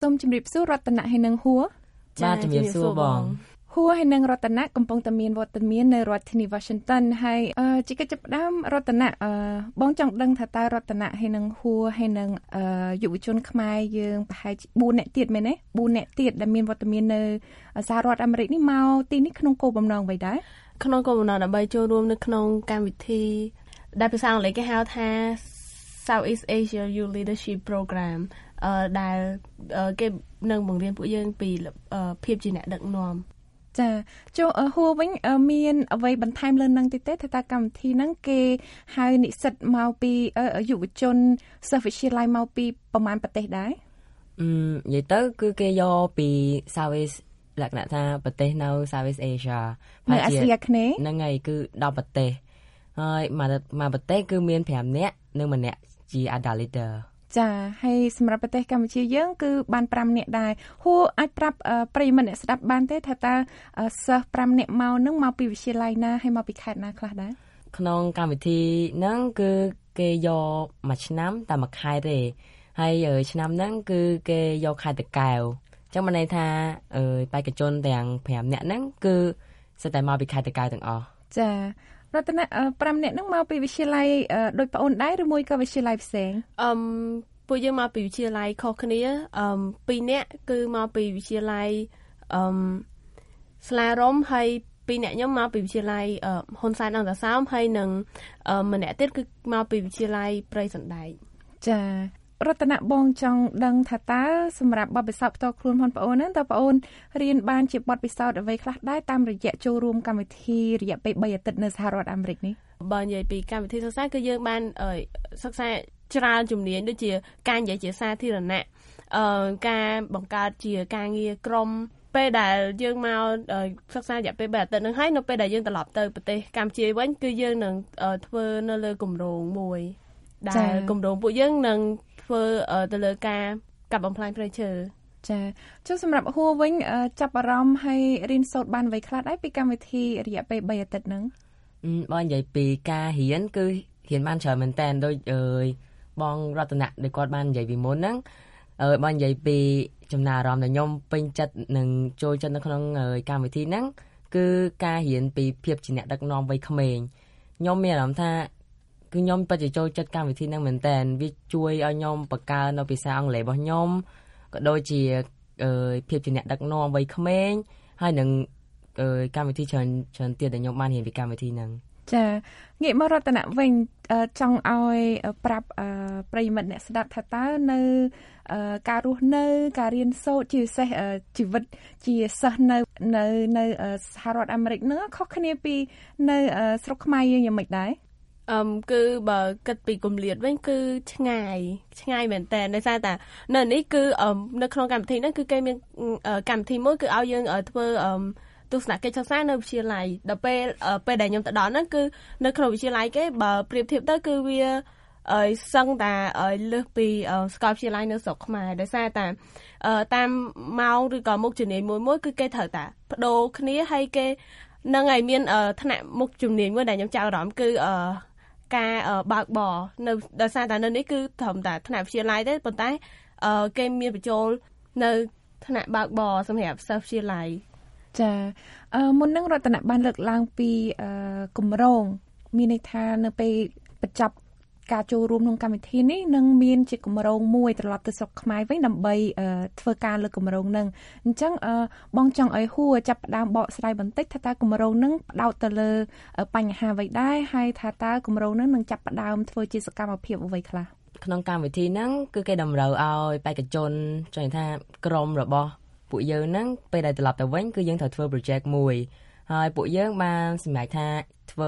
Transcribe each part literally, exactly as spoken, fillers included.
សូមជម្រាបសួររតនៈហើយនឹងហួរបាទជំរាបសួរបងហួរហើយនឹងរតនៈកំពុងតែមានវត្តមាននៅរដ្ឋធានី Washington ហើយជាកិច្ចចាប់ផ្ដើមរតនៈបងចង់ដឹងថាតើរតនៈហើយនឹងហួរហើយនឹងយុវជនខ្មែរយើងប្រហែលជាbốnនាក់ទៀតមែនទេbốnនាក់ទៀតដែលមានវត្តមាននៅសហរដ្ឋអាមេរិកនេះមកទីនេះក្នុងគោលបំណងអ្វីដែរក្នុងគោលបំណងដើម្បីចូលរួមនៅក្នុងកម្មវិធីដែលភាសាអង់គ្លេសគេហៅថា Southeast Asia Youth Leadership Program អឺដែលគេនឹងបង្រៀនពួកយើងពីភាពជាអ្នកដឹកនាំចាចូលហួរវិញមានអ្វីបន្ថែមលើនឹងតិចទេថាតើកម្មវិធីហ្នឹងគេហៅនិស្សិតមកពីយុវជនសិស្សវិទ្យាល័យមកពីប្រមាណប្រទេសដែរអឺនិយាយទៅគឺគេយកពី Southeast លក្ខណៈថាប្រទេសនៅ Southeast Asia នៅអាស៊ីអាគ្នេយ៍ហ្នឹងហើយគឺដប់ប្រទេសហើយមកមកប្រទេសគឺមានfiveនាក់និងម្នាក់ជា Adult Leader ចាហើយសម្រាប់ប្រទេសកម្ពុជាយើងគឺបានfiveនាក់ដែរហួរអាចប្រាប់ប្រិយមិត្តអ្នកស្ដាប់បានទេថាតើសិស្សfiveនាក់មកនឹងមកពីវិទ្យាល័យណាហើយមកពីខេត្តណាខ្លះដែរក្នុងកម្មវិធីហ្នឹងគឺគេយកមួយឆ្នាំតែមួយខែទេហើយឆ្នាំហ្នឹងគឺគេយកខេត្តតាកែវអញ្ចឹងមានន័យថាបេក្ខជនទាំងfiveនាក់ហ្នឹងគឺសិតតែមកពីខេត្តតាកែវទាំងអស់ចារតនៈfiveនាក់ហ្នឹងមកពីវិទ្យាល័យដូចប្អូនដែរឬមួយក៏វិទ្យាល័យផ្សេងអឺពួកយើងមកពីវិទ្យាល័យខុសគ្នាអឺtwoនាក់គឺមកពីវិទ្យាល័យអឺស្លារមហើយtwoនាក់ខ្ញុំមកពីវិទ្យាល័យហ៊ុនសែនអង្គរសោមហើយនឹងម្នាក់ទៀតគឺមកពីវិទ្យាល័យព្រៃសណ្ដែកចារតនៈបងចង់ដឹងថាតើសម្រាប់បទពិសោធន៍ផ្ទាល់ខ្លួនផងបងអូនហ្នឹងតើបងអូនរៀនបានជាបទពិសោធន៍អ្វីខ្លះដែរតាមរយៈចូលរួមកម្មវិធីរយៈពេលthreeអាទិត្យនៅសហរដ្ឋអាមេរិកនេះបើនិយាយពីកម្មវិធីសិក្សាគឺយើងបានសិក្សាច្រើនជំនាញដូចជាការនិយាយជាសាធារណៈអឺការបង្កើតជាការងារក្រុមពេលដែលយើងមកសិក្សារយៈពេលthreeអាទិត្យហ្នឹងហើយនៅពេលដែលយើងត្រឡប់ទៅប្រទេសកម្ពុជាវិញគឺយើងនឹងធ្វើនៅលើគម្រោងមួយដែលគម្រោងពួកយើងនឹងធ្វើទៅលើការកាប់បំផ្លាញព្រៃឈើចាចុះសម្រាប់ហួរវិញចាប់អារម្មណ៍ហើយរៀនសូត្របានអ្វីខ្លះដែរពីកម្មវិធីរយៈពេលthreeអាទិត្យហ្នឹងបើនិយាយពីការរៀនគឺរៀនបានច្រើនមែនតើដូចអើយបងរតនៈដែលគាត់បាននិយាយពីមុនហ្នឹងអើយបងនិយាយពីចំណារអារម្មណ៍ដែលខ្ញុំពេញចិត្តនឹងចូលចិត្តនៅក្នុងកម្មវិធីហ្នឹងគឺការរៀនពីភាពជាអ្នកដឹកនាំវ័យក្មេងខ្ញុំមានអារម្មណ៍ថាគឺខ្ញុំពិតជាចូលចិត្តកម្មវិធីហ្នឹងមែនតើវាជួយឲ្យខ្ញុំបង្កើននៅភាសាអង់គ្លេសរបស់ខ្ញុំក៏ដូចជាអឺភាពជាអ្នកដឹកនាំវ័យក្មេងហើយនឹងអឺកម្មវិធីច្រើនច្រើនទៀតដែលខ្ញុំបានរៀនពីកម្មវិធីហ្នឹងចាងាកមករតនៈវិញចង់ឲ្យប្រាប់ប្រិយមិត្តអ្នកស្ដាប់ថាតើនៅការរស់នៅការរៀនសូត្រជាពិសេសជីវិតជាសិស្សនៅនៅនៅសហរដ្ឋអាមេរិកហ្នឹងខុសគ្នាពីនៅស្រុកខ្មែរយើងយ៉ាងម៉េចដែរអឺគឺបើគិតពីគម្លាតវិញគឺឆ្ងាយឆ្ងាយមែនតើដោយសារតែនៅនេះគឺនៅក្នុងកម្មវិធីហ្នឹងគឺគេមានកម្មវិធីមួយគឺឲ្យយើងធ្វើទស្សនកិច្ចសិក្សានៅវិទ្យាល័យដល់ពេលពេលដែលខ្ញុំទៅដល់ហ្នឹងគឺនៅក្នុងវិទ្យាល័យគេបើប្រៀបធៀបទៅគឺវាឲ្យសឹងតែឲ្យលើសពីសាកលវិទ្យាល័យនៅស្រុកខ្មែរដោយសារតែតាមម៉ោងឬក៏មុខជំនាញមួយមួយគឺគេត្រូវតែបដូរគ្នាហើយគេនឹងឲ្យមានថ្នាក់មុខជំនាញមួយដែលខ្ញុំចាប់អារម្មណ៍គឺការបើកបរនៅដោយសារតែនៅនេះគឺត្រឹមតែថ្នាក់វិទ្យាល័យទេប៉ុន្តែគេមានបញ្ចូលនៅថ្នាក់បើកបរសម្រាប់សិស្សវិទ្យាល័យចាអឺមុននឹងរតនៈបានលើកឡើងពីគម្រោងមានន័យថានៅពេលបញ្ចប់ការចូលរួមក្នុងកម្មវិធីនេះនឹងមានជាគម្រោងមួយត្រឡប់ទៅស្រុកខ្មែរវិញដើម្បីធ្វើការលើគម្រោងហ្នឹងអញ្ចឹងបងចង់ឲ្យហួរចាប់ផ្ដើមបកស្រាយបន្តិចថាតើគម្រោងហ្នឹងផ្ដោតទៅលើបញ្ហាអ្វីដែរហើយថាតើគម្រោងហ្នឹងនឹងចាប់ផ្ដើមធ្វើជាសកម្មភាពអ្វីខ្លះក្នុងកម្មវិធីហ្នឹងគឺគេតម្រូវឲ្យបេក្ខជនចង់ថាក្រុមរបស់ពួកយើងហ្នឹងពេលដែលត្រឡប់ទៅវិញគឺយើងត្រូវធ្វើ project មួយហើយពួកយើងបានសម្រេចថាធ្វើ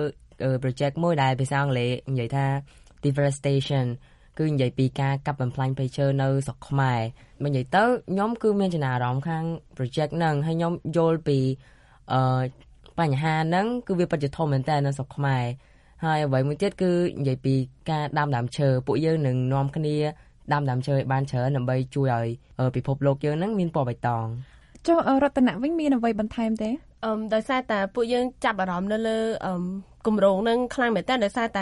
project មួយដែលភាសាអង់គ្លេសនិយាយថា deforestation គឺនិយាយពីការកាប់បំផ្លាញព្រៃឈើនៅស្រុកខ្មែរមកនិយាយទៅខ្ញុំគឺមានចំណារអារម្មណ៍ខាង project ហ្នឹងហើយខ្ញុំយល់ពីអឺបញ្ហាហ្នឹងគឺវាពិតជាធំមែនតើនៅស្រុកខ្មែរហើយអ្វីមួយទៀតគឺនិយាយពីការដាំដើមឈើពួកយើងនឹងនាំគ្នាដាំដើមឈើឲ្យបានច្រើនដើម្បីជួយឲ្យពិភពលោកយើងហ្នឹងមានពណ៌បៃតងចុះរតនៈវិញមានអ្វីបន្ថែមទេអឺដោយសារតែពួកយើងចាប់អារម្មណ៍នៅលើអឺគម្រោងហ្នឹងខ្លាំងមែនតើដោយសារតែ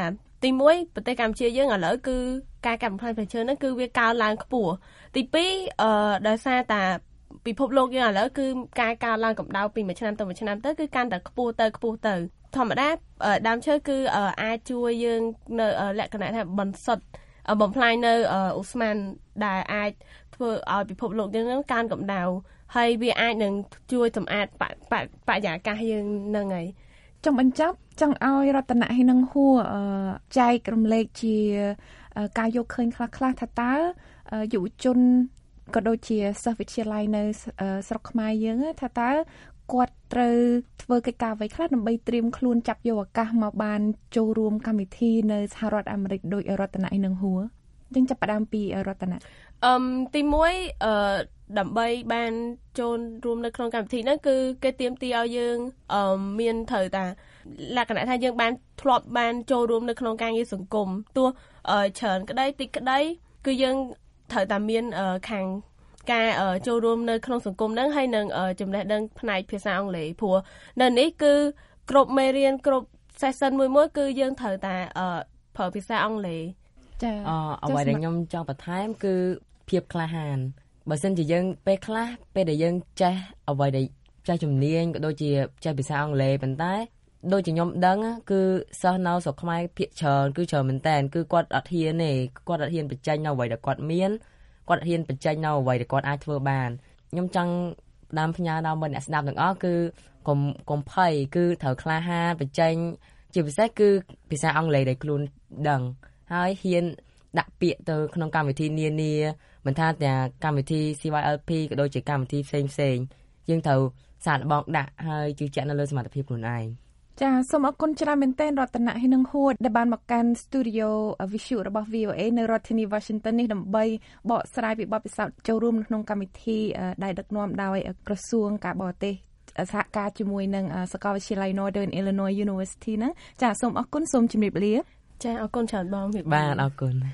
ទីមួយប្រទេសកម្ពុជាយើងឥឡូវគឺការកាត់បន្ថយប្រឈើហ្នឹងគឺវាកើនឡើងខ្ពស់ទីពីរអឺដោយសារតែពិភពលោកយើងឥឡូវគឺការកើនឡើងកម្ដៅពីមួយឆ្នាំទៅមួយឆ្នាំទៅគឺកាន់តែខ្ពស់ទៅខ្ពស់ទៅធម្មតាដើមឈើគឺអាចជួយយើងនៅលក្ខណៈថាបន្សុទ្ធបំផ្លាញនៅឧស្ម័នដែលអាចធ្វើឲ្យពិភពលោកយើងហ្នឹងកើនកម្ដៅហើយវាអាចនឹងជួយសម្អាតបរិយាកាសយើងហ្នឹងហើយចង់បញ្ចប់ចង់ឲ្យរតនៈហើយនឹងហួរចែករំលែកជាការយកឃើញខ្លះៗថាតើយុវជនក៏ដូចជាសិស្សវិទ្យាល័យនៅស្រុកខ្មែរយើងថាតើគាត់ត្រូវធ្វើកិច្ចការអ្វីខ្លះដើម្បីត្រៀមខ្លួនចាប់យកឱកាសមកបានចូលរួមកម្មវិធីនៅសហរដ្ឋអាមេរិកដោយរតនៈហើយនឹងហួរយើងចាប់ផ្ដើមពីរតនៈអឺទីមួយអឺដើម្បីបានចូលរួមនៅក្នុងកម្មវិធីហ្នឹងគឺគេទាមទារឲ្យយើងអឺមានត្រូវតាលក្ខណៈថាយើងបានធ្លាប់បានចូលរួមនៅក្នុងការងារសង្គមទោះច្រើនក្តីតិចក្តីគឺយើងត្រូវតែមានខាងការចូលរួមនៅក្នុងសង្គមហ្នឹងហើយនឹងចំណេះដឹងផ្នែកភាសាអង់គ្លេសព្រោះនៅនេះគឺគ្រប់មេរៀនគ្រប់ session មួយមួយគឺយើងត្រូវតែប្រើភាសាអង់គ្លេសចាអឺអ្វីដែលខ្ញុំចង់បន្ថែមគឺភាពក្លាហានបើសិនជាយើងពេលខ្លះពេលដែលយើងចេះអ្វីដែលចេះជំនាញក៏ដូចជាចេះភាសាអង់គ្លេសប៉ុន្តែដូចជាខ្ញុំដឹងគឺសិស្សនៅស្រុកខ្មែរភាគច្រើនគឺច្រើនមែនតើគឺគាត់អត់ហ៊ានទេគាត់អត់ហ៊ានបញ្ចេញនៅអ្វីដែលគាត់មានគាត់អត់ហ៊ានបញ្ចេញនៅអ្វីដែលគាត់អាចធ្វើបានខ្ញុំចង់ផ្ដាំផ្ញើដល់មិត្តអ្នកស្ដាប់ទាំងអស់គឺកុំកុំភ័យគឺត្រូវក្លាហានបញ្ចេញជាពិសេសគឺភាសាអង់គ្លេសដែលខ្លួនដឹងហើយហ៊ានដាក់ពាក្យទៅក្នុងកម្មវិធីនានាមិនថាទាំងកម្មវិធី C Y L P ក៏ដូចជាកម្មវិធីផ្សេងផ្សេងយើងត្រូវសាកល្បងដាក់ហើយជឿជាក់នៅលើសមត្ថភាពខ្លួនឯងចាសូមអរគុណច្រើនមែនទែនរតនៈហើយនឹងហួរដែលបានមកកាន់ Studio Visual របស់ V O A នៅរដ្ឋធានី Washington នេះដើម្បីបកស្រាយពីបទពិសោធន៍ចូលរួមក្នុងកម្មវិធីដែលដឹកនាំដោយក្រសួងការបរទេសសហការជាមួយនឹងសាកលវិទ្យាល័យ Northern Illinois University ហ្នឹងចាសូមអរគុណសូមជម្រាបលាចាអរគុណច្រើនបងបាទអរគុណ